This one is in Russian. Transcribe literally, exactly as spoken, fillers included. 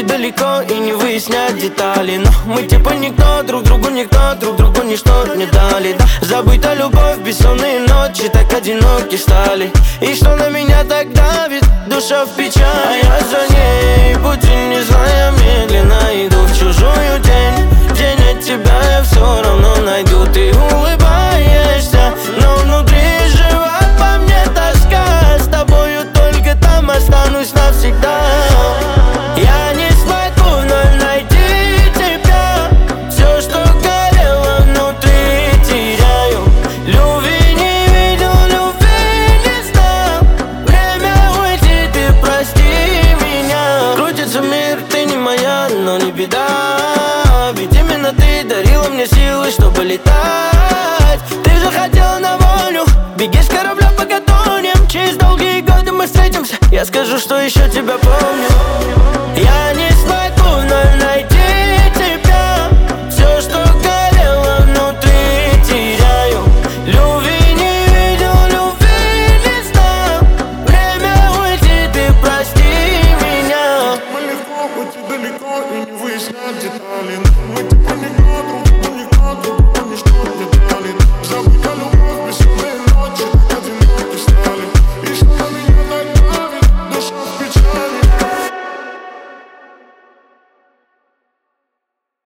уйти далеко и не выяснять детали. Но мы типа никто, друг другу никто, друг другу ничто не дали, да. Забыта любовь, бессонные ночи, так одиноки стали. И что на меня так давит, душа в печали. А я за ней, пути не зная, медленно иду в чужую тень. Где нет тебя, я все равно найду. Ты улыбаешься, но внутри живет по мне тоска. С тобою только там останусь навсегда. Я не смогу вновь найти тебя. Все, что горело внутри, теряю. Любви не видел, любви не знал. Время уйти, ты прости меня. Крутится мир, ты не моя, но не беда. Ведь именно ты дарила мне силы, чтобы летать. Ты же хотела на волю, беги с корабля, пока тонем. Через долгие годы мы встретимся, я скажу, что еще тебя помню. Я не смогу вновь найти тебя. Все, что горело внутри, теряю. Любви не видел, любви не знал. Время уйти, ты прости меня. Мы легко уйти далеко и не выяснять детали. Мы типа никто, друг